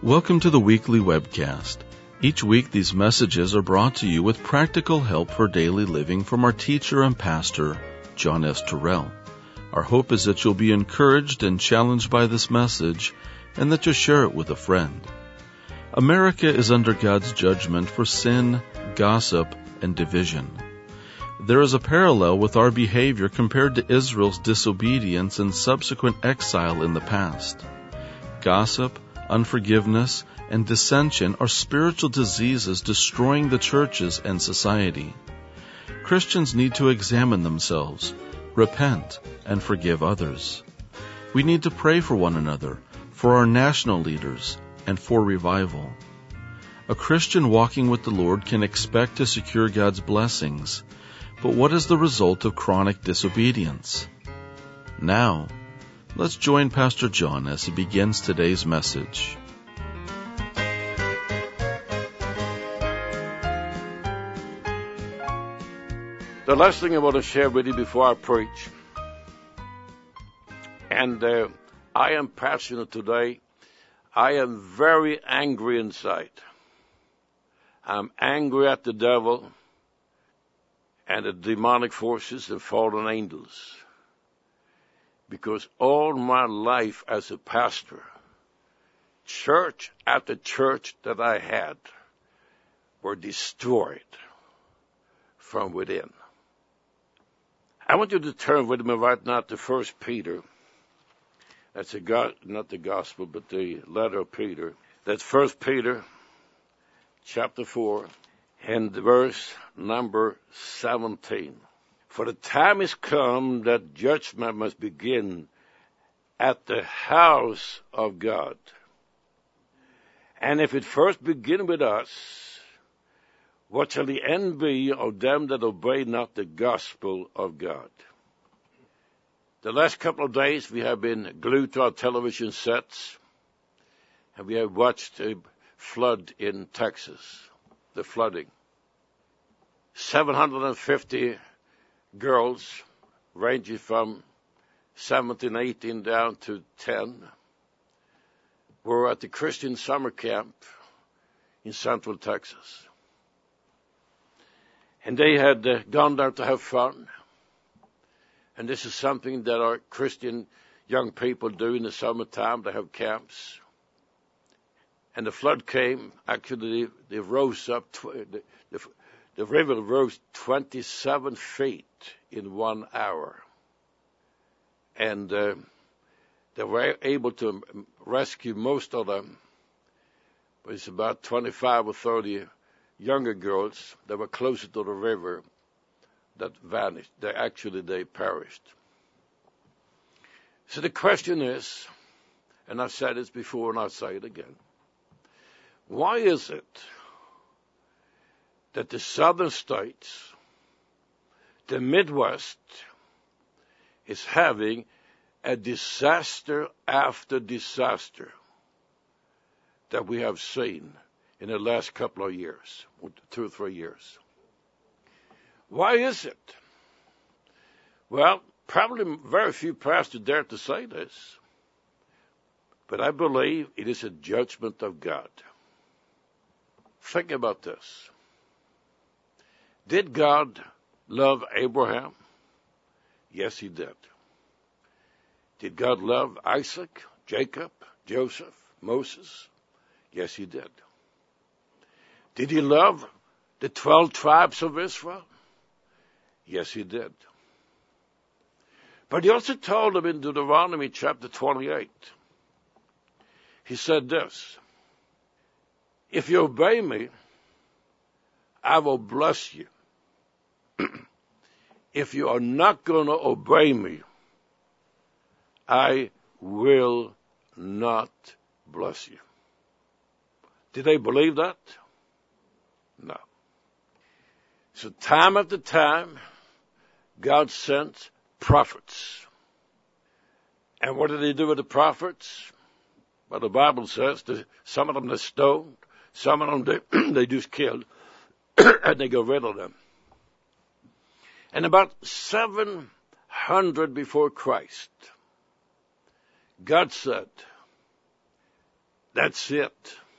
Welcome to the weekly webcast. Each week these messages are brought to you with practical help for daily living from our teacher and pastor, John S. Terrell. Our hope is that you'll be encouraged and challenged by this message and that you'll share it with a friend. America is under God's judgment for sin, gossip, and division. There is a parallel with our behavior compared to Israel's disobedience and subsequent exile in the past. Gossip, unforgiveness, and dissension are spiritual diseases destroying the churches and society. Christians need to examine themselves, repent, and forgive others. We need to pray for one another, for our national leaders, and for revival. A Christian walking with the Lord can expect to secure God's blessings, but what is the result of chronic disobedience? Now, let's join Pastor John as he begins today's message. The last thing I want to share with you before I preach, and I am passionate today. I am very angry inside. I'm angry at the devil and the demonic forces and fallen angels. Because all my life as a pastor, church after church that I had were destroyed from within. I want you to turn with me right now to 1 Peter. That's not the gospel, but the letter of Peter. That's 1 Peter chapter 4 and verse number 17. For the time is come that judgment must begin at the house of God. And if it first begin with us, what shall the end be of them that obey not the gospel of God? The last couple of days we have been glued to our television sets, and we have watched a flood in Texas, the flooding. 750 girls, ranging from 17, 18 down to 10, were at the Christian summer camp in Central Texas. And they had gone there to have fun. And this is something that our Christian young people do in the summertime. They have camps. And the flood came. Actually, they rose up. The river rose 27 feet in 1 hour. And they were able to rescue most of them. But it's about 25 or 30 younger girls that were closer to the river that vanished. They perished. So the question is, and I've said this before and I'll say it again, why is it that the southern states, the Midwest, is having a disaster after disaster that we have seen in the last couple of years, 2 or 3 years? Why is it? Well, probably very few pastors dare to say this, but I believe it is a judgment of God. Think about this. Did God love Abraham? Yes, he did. Did God love Isaac, Jacob, Joseph, Moses? Yes, he did. Did he love the 12 tribes of Israel? Yes, he did. But he also told them in Deuteronomy chapter 28, he said this, if you obey me, I will bless you. If you are not going to obey me, I will not bless you. Did they believe that? No. So time after time, God sent prophets. And what did he do with the prophets? Well, the Bible says that some of them they stoned, some of them they just killed, and they got rid of them. And about 700 before Christ, God said, That's it.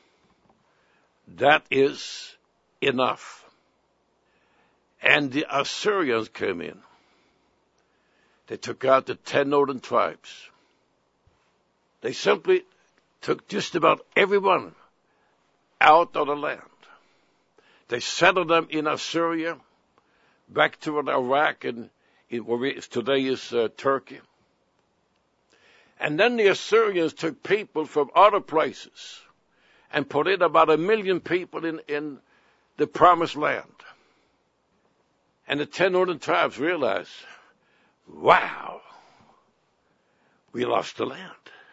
That is enough. And the Assyrians came in. They took out the 10 northern tribes. They simply took just about everyone out of the land. They settled them in Assyria, back to Iraq, and where today is Turkey. And then the Assyrians took people from other places and put in about 1 million people in the promised land. And the 10 northern tribes realized, wow, we lost the land.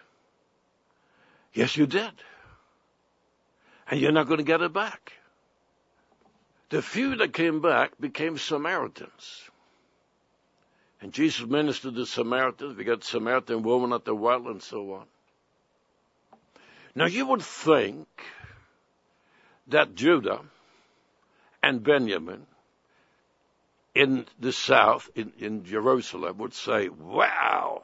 Yes, you did. And you're not going to get it back. The few that came back became Samaritans. And Jesus ministered to Samaritans. We got Samaritan woman at the well and so on. Now you would think that Judah and Benjamin in the south, in Jerusalem, would say, wow,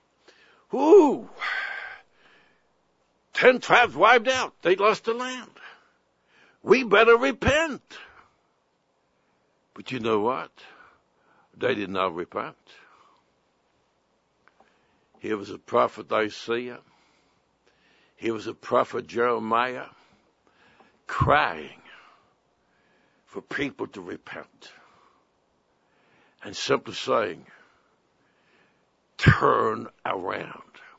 10 tribes wiped out. They lost the land. We better repent. But you know what? They did not repent. Here was a prophet Isaiah. Here was a prophet Jeremiah crying for people to repent. And simply saying, turn around.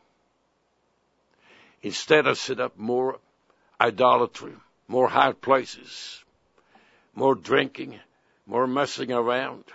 Instead of set up more idolatry, more high places, more drinking, more messing around.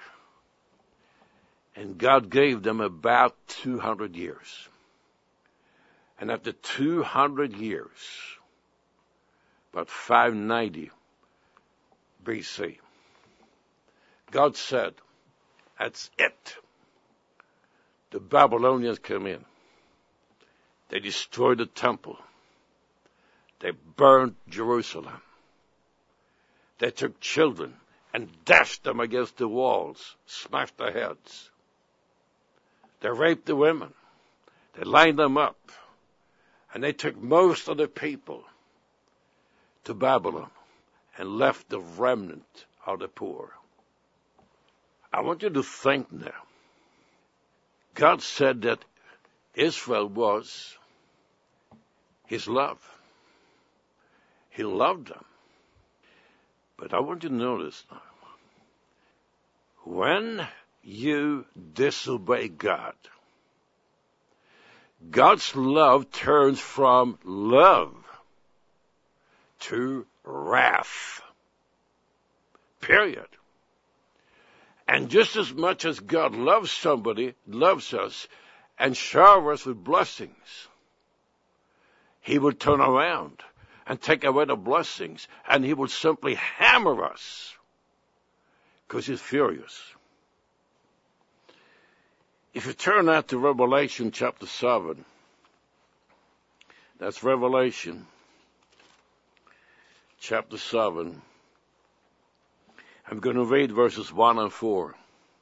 And God gave them about 200 years. And after 200 years, about 590 BC, God said, that's it. The Babylonians came in. They destroyed the temple. They burned Jerusalem. They took children and dashed them against the walls, smashed their heads. They raped the women. They lined them up. And they took most of the people to Babylon and left the remnant of the poor. I want you to think now. God said that Israel was His love. He loved them. But I want you to notice now. When you disobey God, God's love turns from love to wrath. Period. And just as much as God loves somebody, loves us, and showers us with blessings, He would turn around and take away the blessings, and He would simply hammer us because He's furious. If you turn that to Revelation chapter 7, that's Revelation chapter 7. I'm going to read verses 1 and 4.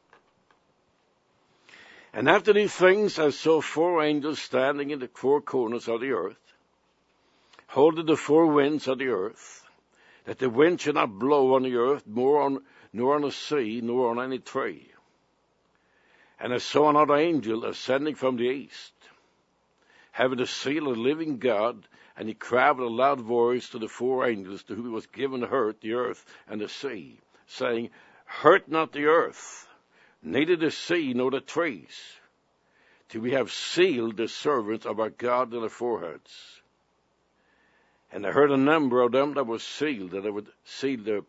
And after these things I saw 4 angels standing in the 4 corners of the earth, holding the 4 winds of the earth, that the wind should not blow on the earth, nor on the sea, nor on any tree. And I saw another angel ascending from the east, having the seal of the living God, and he cried with a loud voice to the 4 angels to whom it was given to hurt the earth and the sea, saying, hurt not the earth, neither the sea nor the trees, till we have sealed the servants of our God in their foreheads. And I heard a number of them that were sealed, that they would seal the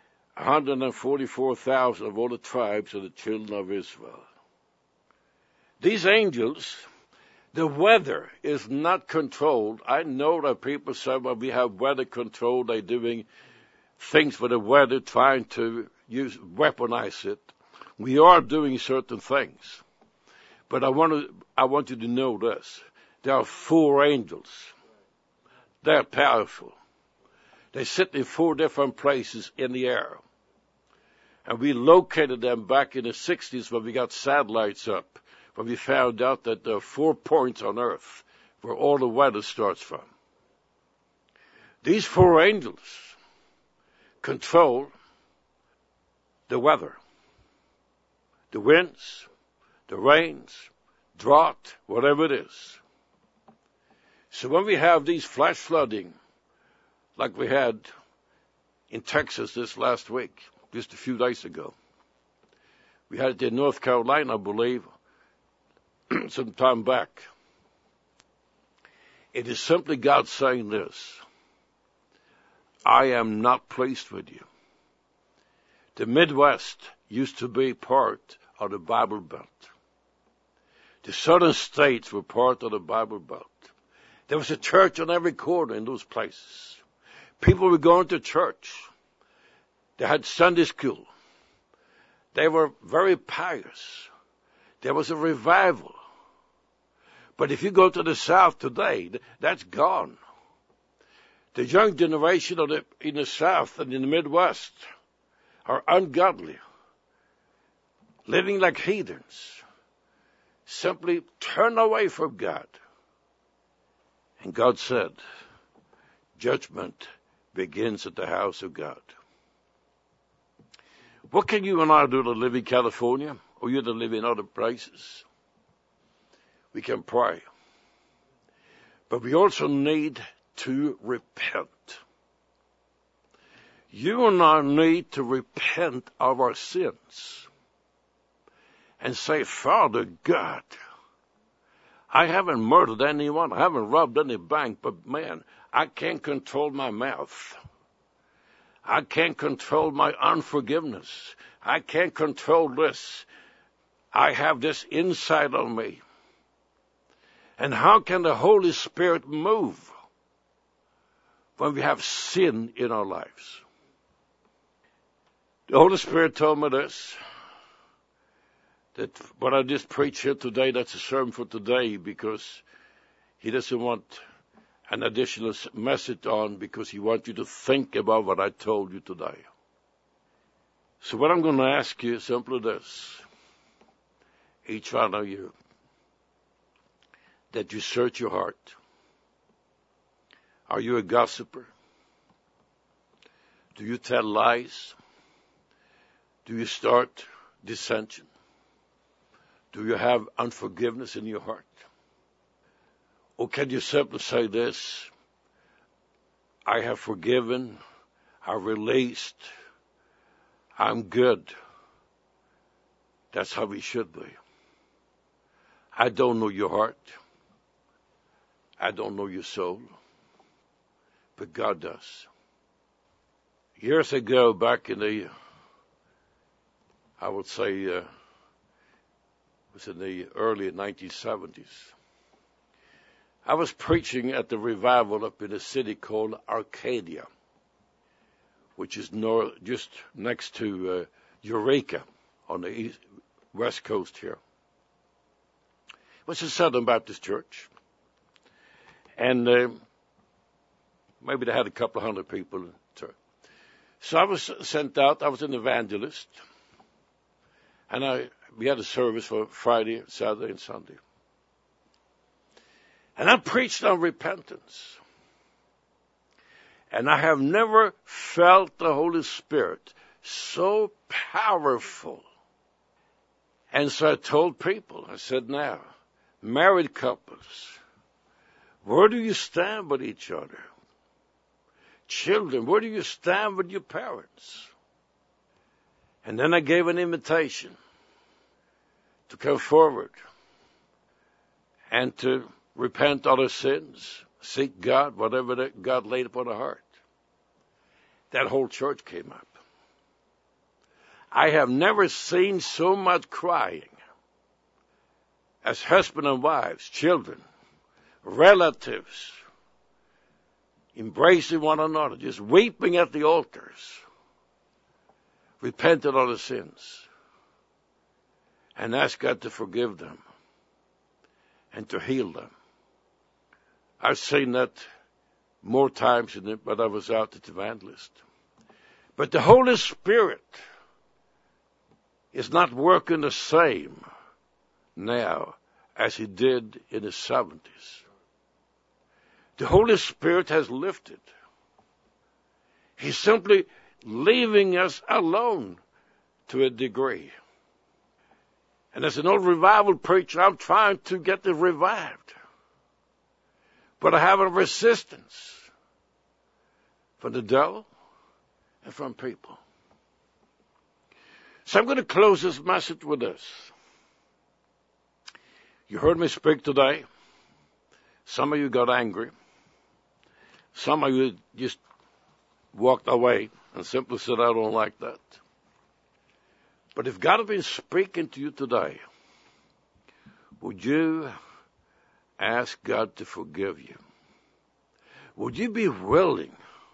144,000 of all the tribes of the children of Israel. These angels, the weather is not controlled. I know that people say, well, we have weather control. They're doing things for the weather, trying to weaponize it. We are doing certain things. But I want you to know this. There are 4 angels. They're powerful. They sit in 4 different places in the air. And we located them back in the 60s when we got satellites up. When we found out that there are 4 points on Earth where all the weather starts from. These 4 angels control the weather, the winds, the rains, drought, whatever it is. So when we have these flash flooding, like we had in Texas this last week, just a few days ago, we had it in North Carolina, I believe, some time back. It is simply God saying this: I am not pleased with you. The Midwest used to be part of the Bible Belt. The southern states were part of the Bible Belt. There was a church on every corner in those places. People were going to church. They had Sunday school. They were very pious. There was a revival. But if you go to the South today, that's gone. The young generation in the South and in the Midwest are ungodly, living like heathens, simply turn away from God. And God said, judgment begins at the house of God. What can you and I do to live in California, or you to live in other places? We can pray. But we also need to repent. You and I need to repent of our sins and say, Father God, I haven't murdered anyone, I haven't robbed any bank, but man, I can't control my mouth. I can't control my unforgiveness. I can't control this. I have this inside of me. And how can the Holy Spirit move when we have sin in our lives? The Holy Spirit told me this, that what I just preached here today, that's a sermon for today, because he doesn't want an additional message on, because he wants you to think about what I told you today. So what I'm going to ask you is simply this, each one of you, that you search your heart. Are you a gossiper? Do you tell lies? Do you start dissension? Do you have unforgiveness in your heart? Or can you simply say this: I have forgiven, I released, I'm good. That's how we should be. I don't know your heart. I don't know your soul. But God does. Years ago, back in the, I would say, it was in the early 1970s, I was preaching at the revival up in a city called Arcadia, which is just next to Eureka on the west coast here. It was a Southern Baptist church. And maybe they had a couple of hundred people. So I was sent out. I was an evangelist. And we had a service for Friday, Saturday, and Sunday. And I preached on repentance. And I have never felt the Holy Spirit so powerful. And so I told people, I said, now, married couples, where do you stand with each other? Children, where do you stand with your parents? And then I gave an invitation to come forward and to repent of their sins, seek God, whatever God laid upon their heart. That whole church came up. I have never seen so much crying as husband and wives, children, relatives, embracing one another, just weeping at the altars, repented of their sins, and asked God to forgive them and to heal them. I've seen that more times than it, but I was out as evangelist. But the Holy Spirit is not working the same now as he did in the 70s. The Holy Spirit has lifted. He's simply leaving us alone to a degree. And as an old revival preacher, I'm trying to get it revived. But I have a resistance from the devil and from people. So I'm going to close this message with this. You heard me speak today. Some of you got angry. Some of you just walked away and simply said, I don't like that. But if God had been speaking to you today, would you ask God to forgive you? Would you be willing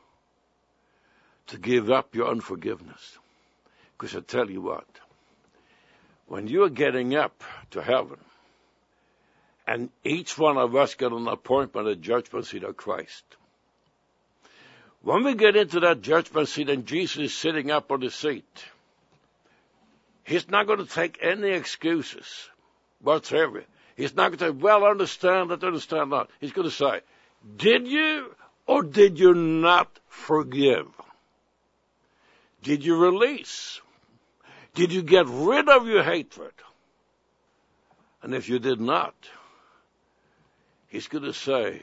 to give up your unforgiveness? Because I tell you what, when you are getting up to heaven, and each one of us got an appointment at the judgment seat of Christ, when we get into that judgment seat and Jesus is sitting up on the seat, he's not going to take any excuses whatsoever. He's not going to say, well, understand not. He's going to say, did you or did you not forgive? Did you release? Did you get rid of your hatred? And if you did not, he's going to say,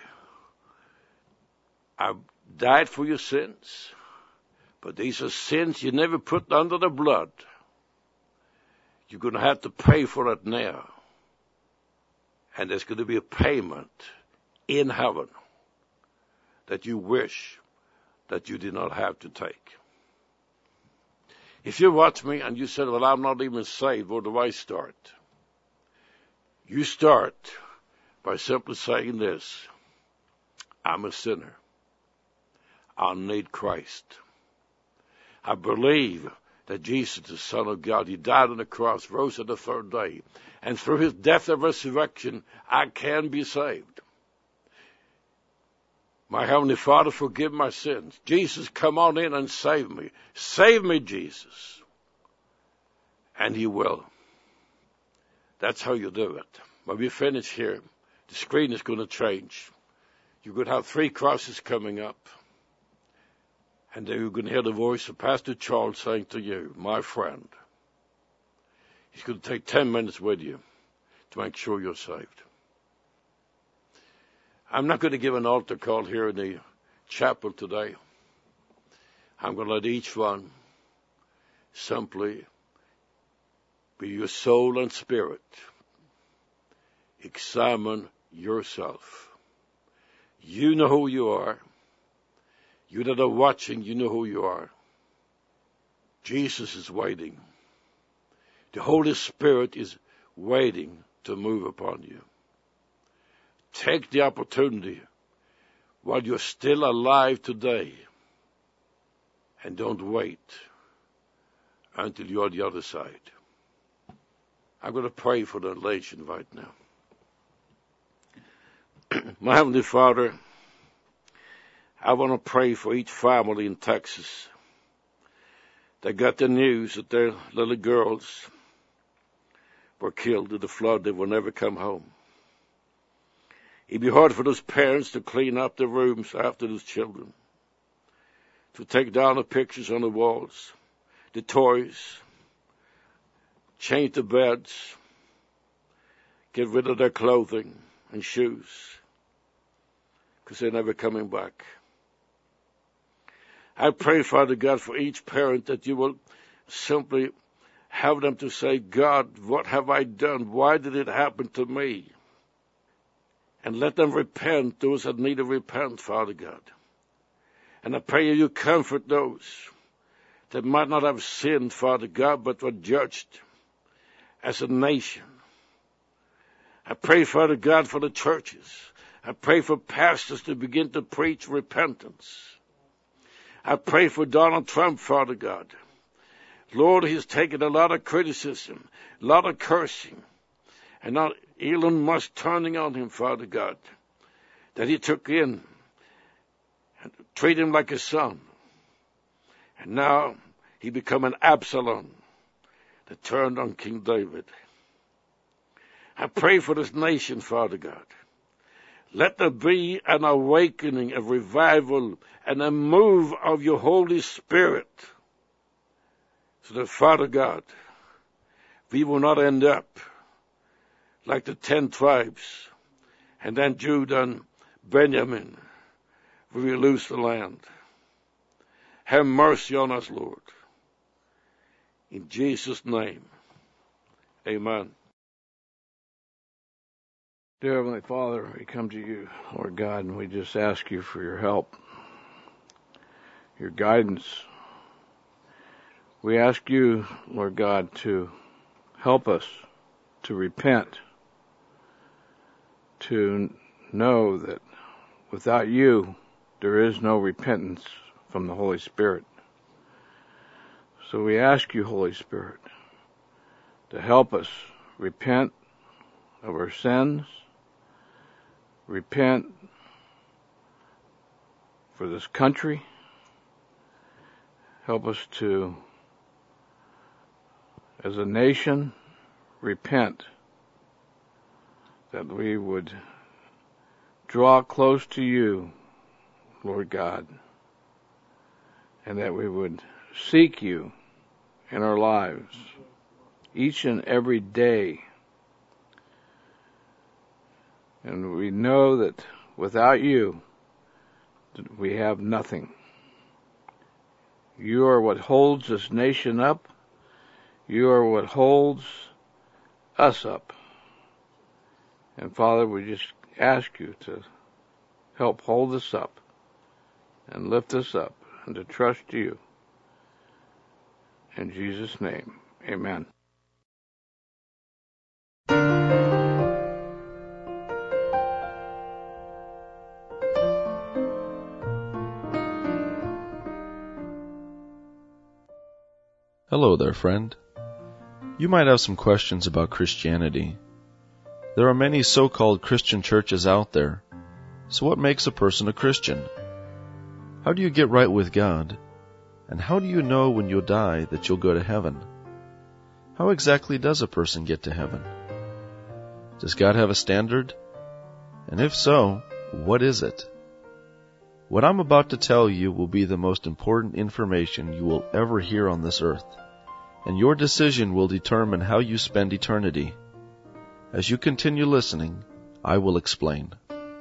I died for your sins, but these are sins you never put under the blood. You're going to have to pay for it now. And there's going to be a payment in heaven that you wish that you did not have to take. If you watch me and you said, well, I'm not even saved, where do I start? You start by simply saying this: I'm a sinner. I need Christ. I believe that Jesus is the Son of God. He died on the cross, rose on the third day. And through his death and resurrection, I can be saved. My Heavenly Father, forgive my sins. Jesus, come on in and save me. Save me, Jesus. And he will. That's how you do it. When we finish here, the screen is going to change. You're going to have 3 crosses coming up. And then you're going to hear the voice of Pastor Charles saying to you, my friend, he's going to take 10 minutes with you to make sure you're saved. I'm not going to give an altar call here in the chapel today. I'm going to let each one simply be your soul and spirit. Examine yourself. You know who you are. You that are watching, you know who you are. Jesus is waiting. The Holy Spirit is waiting to move upon you. Take the opportunity while you're still alive today, and don't wait until you're on the other side. I'm going to pray for the nation right now. My Heavenly Father, I want to pray for each family in Texas that got the news that their little girls were killed in the flood. They will never come home. It'd be hard for those parents to clean up the rooms after those children, to take down the pictures on the walls, the toys, change the beds, get rid of their clothing and shoes, because they're never coming back. I pray, Father God, for each parent that you will simply have them to say, God, what have I done? Why did it happen to me? And let them repent, those that need to repent, Father God. And I pray you comfort those that might not have sinned, Father God, but were judged as a nation. I pray, Father God, for the churches. I pray for pastors to begin to preach repentance. I pray for Donald Trump, Father God. Lord, he's taken a lot of criticism, a lot of cursing, and now Elon Musk turning on him, Father God, that he took in and treated him like a son. And now he become an Absalom that turned on King David. I pray for this nation, Father God. Let there be an awakening, a revival, and a move of your Holy Spirit. So that, Father God, we will not end up like the 10 tribes, and then Judah and Benjamin, we will lose the land. Have mercy on us, Lord. In Jesus' name, amen. Dear Heavenly Father, we come to you, Lord God, and we just ask you for your help, your guidance. We ask you, Lord God, to help us to repent, to know that without you, there is no repentance from the Holy Spirit. So we ask you, Holy Spirit, to help us repent of our sins, repent for this country. Help us to, as a nation, repent, that we would draw close to you, Lord God, and that we would seek you in our lives each and every day. And we know that without you, we have nothing. You are what holds this nation up. You are what holds us up. And Father, we just ask you to help hold us up and lift us up and to trust you. In Jesus' name, amen. Hello there, friend. You might have some questions about Christianity. There are many so-called Christian churches out there. So what makes a person a Christian? How do you get right with God? And how do you know when you'll die that you'll go to heaven? How exactly does a person get to heaven? Does God have a standard? And if so, what is it? What I'm about to tell you will be the most important information you will ever hear on this earth, and your decision will determine how you spend eternity. As you continue listening, I will explain.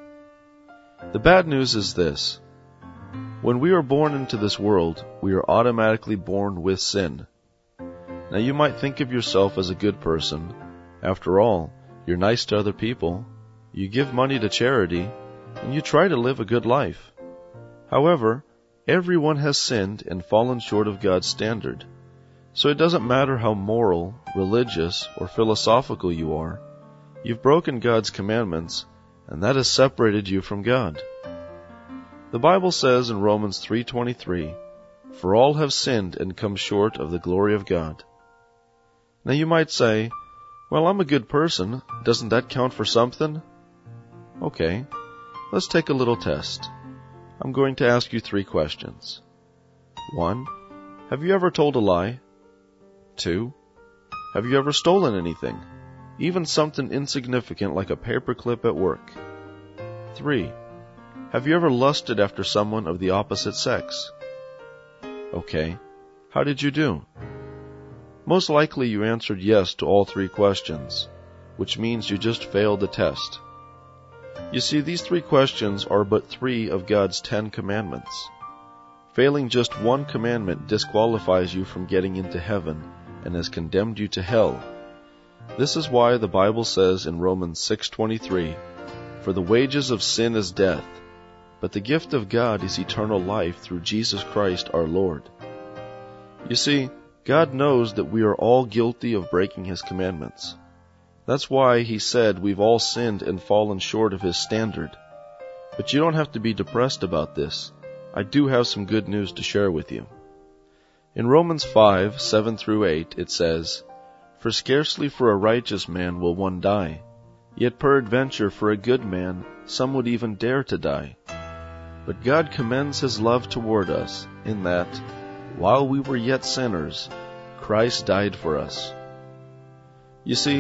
The bad news is this. When we are born into this world, we are automatically born with sin. Now you might think of yourself as a good person. After all, you're nice to other people, you give money to charity, and you try to live a good life. However, everyone has sinned and fallen short of God's standard. So it doesn't matter how moral, religious, or philosophical you are, you've broken God's commandments, and that has separated you from God. The Bible says in Romans 3:23, "For all have sinned and come short of the glory of God." Now you might say, "Well, I'm a good person. Doesn't that count for something?" Okay, let's take a little test. I'm going to ask you 3 questions. 1. Have you ever told a lie? 2. Have you ever stolen anything? Even something insignificant like a paperclip at work? 3. Have you ever lusted after someone of the opposite sex? Okay, how did you do? Most likely you answered yes to all 3 questions, which means you just failed the test. You see, these 3 questions are but 3 of God's 10 commandments. Failing just one commandment disqualifies you from getting into heaven and has condemned you to hell. This is why the Bible says in Romans 6:23, "For the wages of sin is death, but the gift of God is eternal life through Jesus Christ our Lord." You see, God knows that we are all guilty of breaking His commandments. That's why He said we've all sinned and fallen short of His standard. But you don't have to be depressed about this. I do have some good news to share with you. In Romans 5:7-8, it says, "For scarcely for a righteous man will one die, yet peradventure for a good man some would even dare to die. But God commends His love toward us, in that, while we were yet sinners, Christ died for us." You see,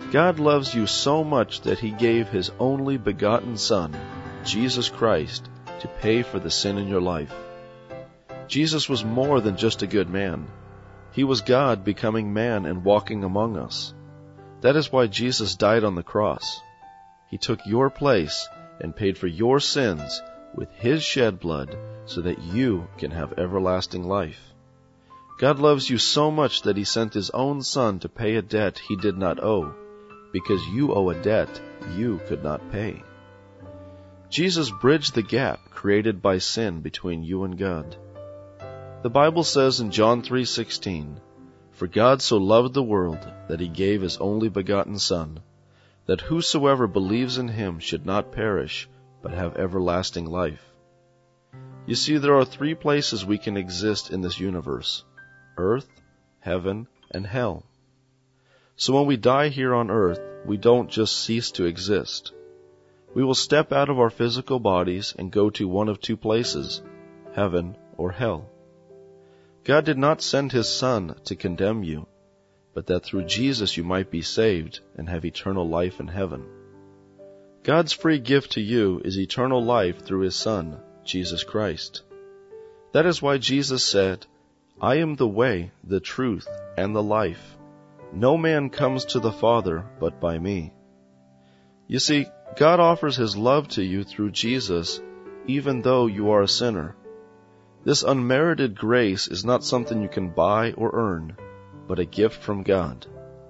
God loves you so much that He gave His only begotten Son, Jesus Christ, to pay for the sin in your life. Jesus was more than just a good man. He was God becoming man and walking among us. That is why Jesus died on the cross. He took your place and paid for your sins with His shed blood so that you can have everlasting life. God loves you so much that He sent His own Son to pay a debt He did not owe, because you owe a debt you could not pay. Jesus bridged the gap created by sin between you and God. The Bible says in John 3:16, "For God so loved the world that He gave His only begotten Son, that whosoever believes in Him should not perish, but have everlasting life." You see, there are 3 places we can exist in this universe: earth, heaven, and hell. So when we die here on earth, we don't just cease to exist. We will step out of our physical bodies and go to one of 2 places, heaven or hell. God did not send His Son to condemn you, but that through Jesus you might be saved and have eternal life in heaven. God's free gift to you is eternal life through His Son, Jesus Christ. That is why Jesus said, "I am the way, the truth, and the life. No man comes to the Father but by me." You see, God offers His love to you through Jesus, even though you are a sinner. This unmerited grace is not something you can buy or earn, but a gift from God.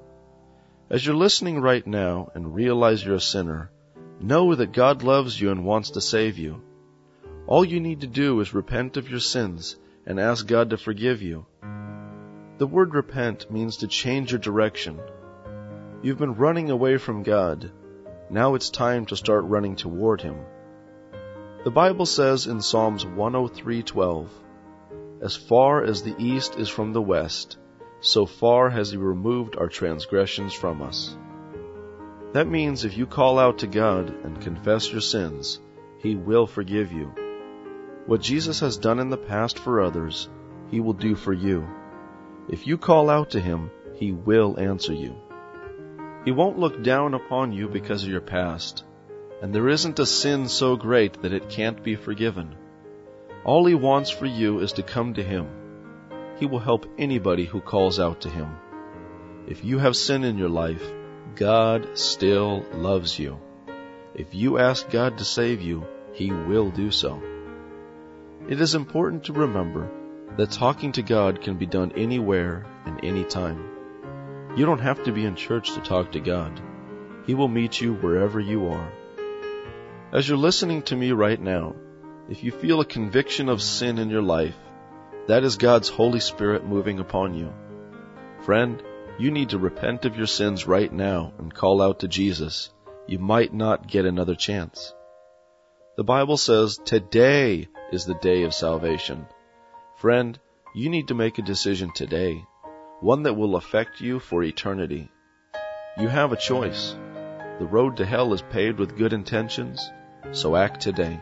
As you're listening right now and realize you're a sinner, know that God loves you and wants to save you. All you need to do is repent of your sins and ask God to forgive you. The word repent means to change your direction. You've been running away from God. Now it's time to start running toward Him. The Bible says in Psalms 103:12, "As far as the east is from the west, so far has He removed our transgressions from us." That means if you call out to God and confess your sins, He will forgive you. What Jesus has done in the past for others, He will do for you. If you call out to Him, He will answer you. He won't look down upon you because of your past, and there isn't a sin so great that it can't be forgiven. All He wants for you is to come to Him. He will help anybody who calls out to Him. If you have sin in your life, God still loves you. If you ask God to save you, He will do so. It is important to remember that talking to God can be done anywhere and anytime. You don't have to be in church to talk to God. He will meet you wherever you are. As you're listening to me right now, if you feel a conviction of sin in your life, that is God's Holy Spirit moving upon you. Friend, you need to repent of your sins right now and call out to Jesus. You might not get another chance. The Bible says today is the day of salvation. Friend, you need to make a decision today, one that will affect you for eternity. You have a choice. The road to hell is paved with good intentions, so act today.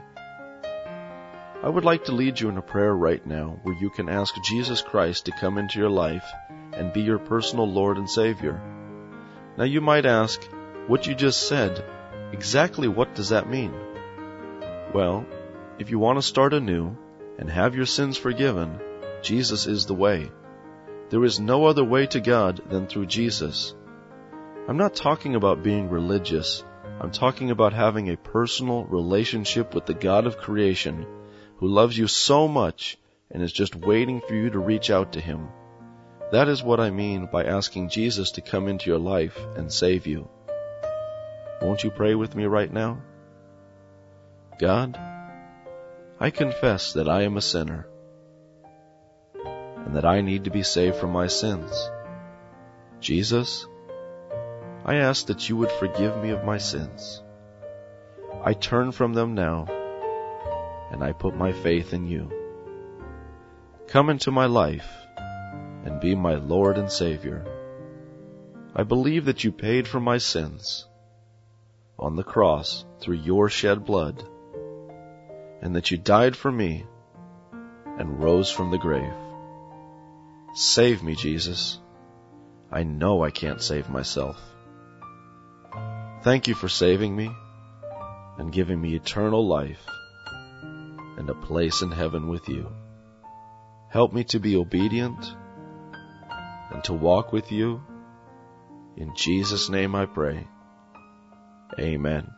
I would like to lead you in a prayer right now where you can ask Jesus Christ to come into your life and be your personal Lord and Savior. Now you might ask, what you just said, exactly what does that mean? Well, if you want to start anew and have your sins forgiven, Jesus is the way. There is no other way to God than through Jesus. I'm not talking about being religious. I'm talking about having a personal relationship with the God of creation who loves you so much and is just waiting for you to reach out to Him. That is what I mean by asking Jesus to come into your life and save you. Won't you pray with me right now? God, I confess that I am a sinner and that I need to be saved from my sins. Jesus, I ask that you would forgive me of my sins. I turn from them now, and I put my faith in you. Come into my life and be my Lord and Savior. I believe that you paid for my sins on the cross through your shed blood, and that you died for me and rose from the grave. Save me, Jesus. I know I can't save myself. Thank you for saving me and giving me eternal life and a place in heaven with you. Help me to be obedient and to walk with you. In Jesus' name I pray. Amen.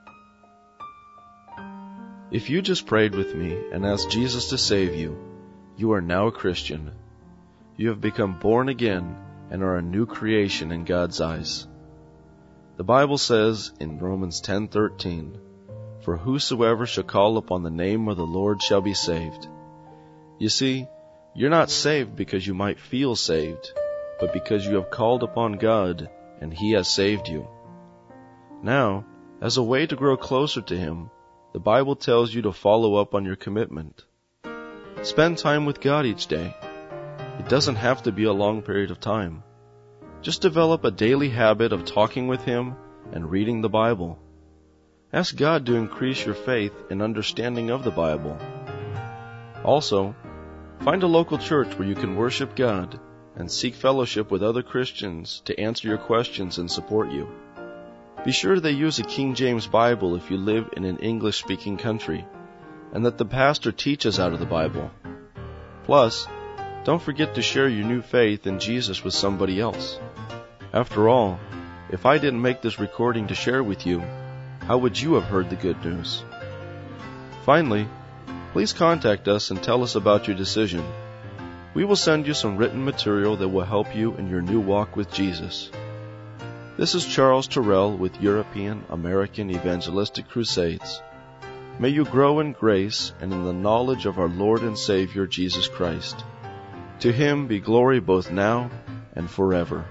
If you just prayed with me and asked Jesus to save you, you are now a Christian. You have become born again and are a new creation in God's eyes. The Bible says in Romans 10:13, "For whosoever shall call upon the name of the Lord shall be saved." You see, you're not saved because you might feel saved, but because you have called upon God and He has saved you. Now, as a way to grow closer to Him, the Bible tells you to follow up on your commitment. Spend time with God each day. It doesn't have to be a long period of time. Just develop a daily habit of talking with Him and reading the Bible. Ask God to increase your faith and understanding of the Bible. Also, find a local church where you can worship God and seek fellowship with other Christians to answer your questions and support you. Be sure they use a King James Bible if you live in an English-speaking country, and that the pastor teaches out of the Bible. Plus, don't forget to share your new faith in Jesus with somebody else. After all, if I didn't make this recording to share with you, how would you have heard the good news? Finally, please contact us and tell us about your decision. We will send you some written material that will help you in your new walk with Jesus. This is Charles Terrell with European American Evangelistic Crusades. May you grow in grace and in the knowledge of our Lord and Savior Jesus Christ. To Him be glory both now and forever.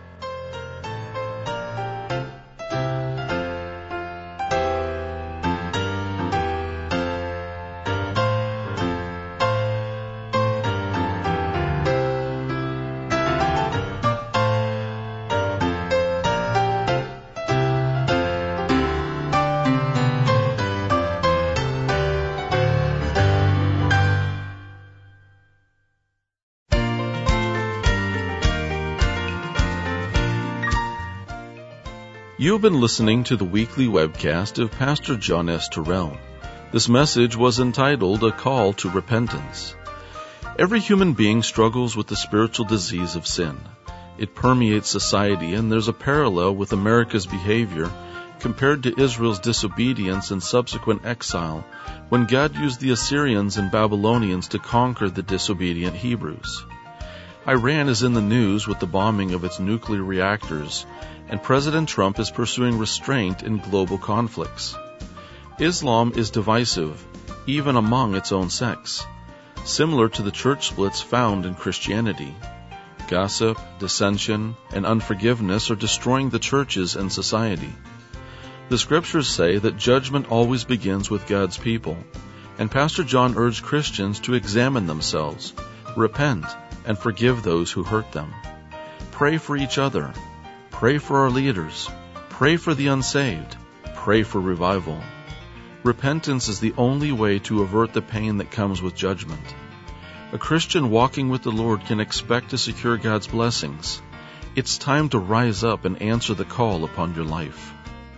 You have been listening to the weekly webcast of Pastor John S. Terrell. This message was entitled A Call to Repentance. Every human being struggles with the spiritual disease of sin. It permeates society, and there's a parallel with America's behavior compared to Israel's disobedience and subsequent exile when God used the Assyrians and Babylonians to conquer the disobedient Hebrews. Iran is in the news with the bombing of its nuclear reactors, and President Trump is pursuing restraint in global conflicts. Islam is divisive, even among its own sects, similar to the church splits found in Christianity. Gossip, dissension, and unforgiveness are destroying the churches and society. The scriptures say that judgment always begins with God's people, and Pastor John urged Christians to examine themselves, repent, and forgive those who hurt them. Pray for each other. Pray for our leaders. Pray for the unsaved. Pray for revival. Repentance is the only way to avert the pain that comes with judgment. A Christian walking with the Lord can expect to secure God's blessings. It's time to rise up and answer the call upon your life.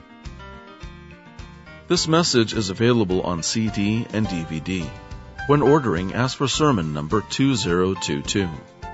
This message is available on CD and DVD. When ordering, ask for sermon number 2022.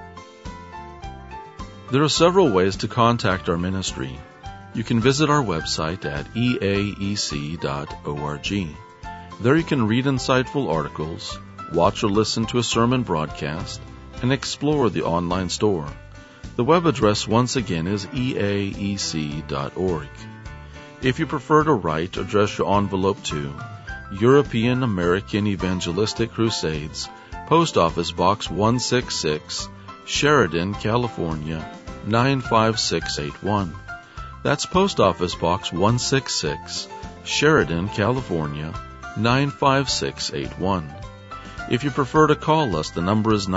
There are several ways to contact our ministry. You can visit our website at eaec.org. There you can read insightful articles, watch or listen to a sermon broadcast, and explore the online store. The web address once again is eaec.org. If you prefer to write, address your envelope to European American Evangelistic Crusades, Post Office Box 166, Sheridan, California, 95681. That's Post Office Box 166, Sheridan, California, 95681. If you prefer to call us, the number is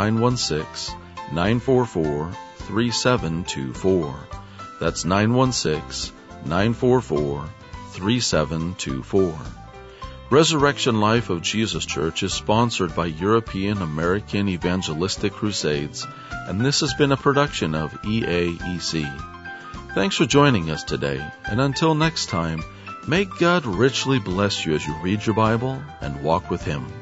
916-944-3724. That's 916-944-3724. Resurrection Life of Jesus Church is sponsored by European American Evangelistic Crusades, and this has been a production of EAEC. Thanks for joining us today, and until next time, May God richly bless you as you read your Bible and walk with Him.